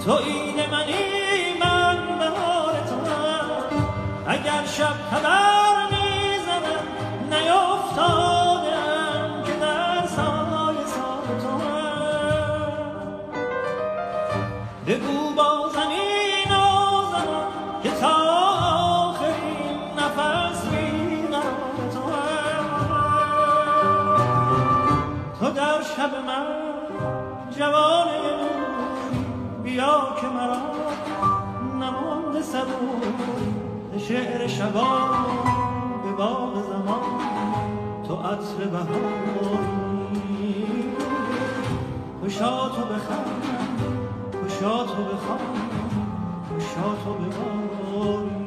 تو این منی من بهار توام. اگر شب خبر میزنم نیفتادم که در سایه سایه توام. بگو با زمین و زمان که تا آخرین نفس بیقرار توام. تو در شب من جوانه بیا که مرا نمانده صبور شعر شبان به باغ زمان. تو عطر بهاری خوشا تو بخند خوشا تو بخوان خوشا تو بباری.